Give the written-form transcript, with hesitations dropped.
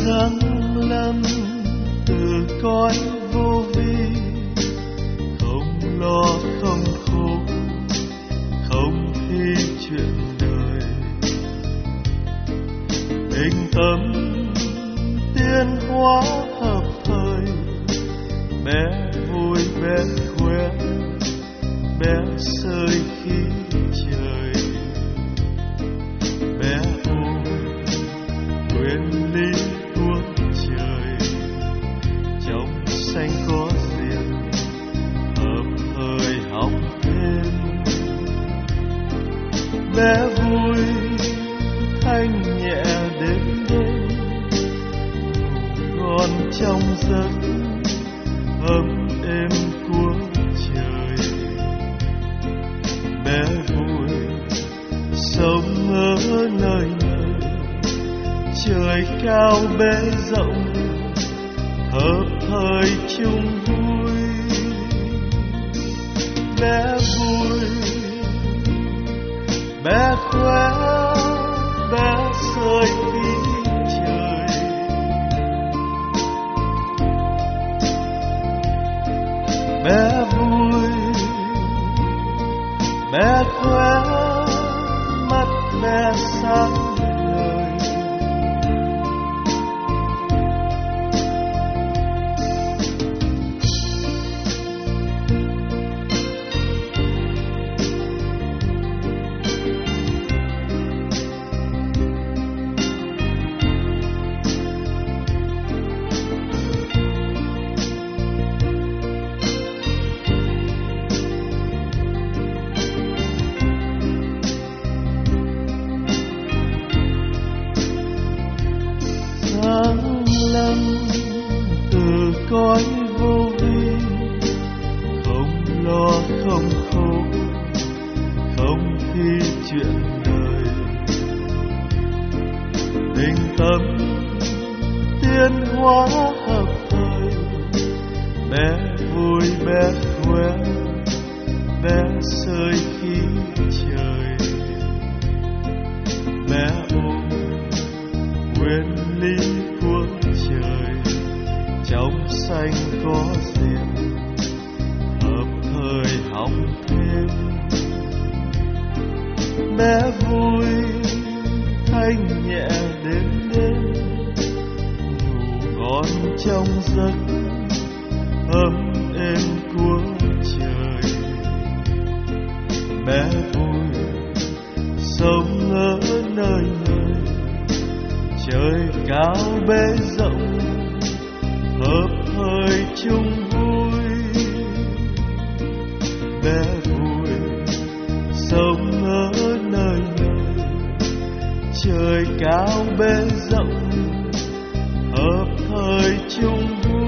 giáng lâm từ cõi vô vi, không lo không khổ, không thi chuyện đời. Bình tâm tiến hóa hợp thời, bé vui bé khỏe, bé sơi khí trời. Bé ôm nguyên lý của trời, trong xanh có diệm hợp thời học thêm. Bé vui thanh nhẹ đến đêm, ngon trong giấc ấm êm của trời. Bé vui sống ở nơi này, trời cao bể rộng hợp thời chung vui. Bé vui bé khỏe, bé sơi khí trời. Bé vui bé khỏe, mắt bé sáng ngời. Giáng lâm từ cõi vô vi, không lo không khổ, không thi chuyện đời. Bình tâm tiến hóa hợp thời, bé vui bé khỏe, bé sơi khí trời. Bé ôm nguyên lý của trời, trong xanh có diệm hợp thời học thêm. Bé vui thanh nhẹ đến đêm, ngủ ngon trong giấc ấm êm của trời. Bé vui sống ở nơi này, trời cao bể rộng hợp thời chung vui. Bé vui sống ở nơi này, trời cao bể rộng hợp thời chung vui.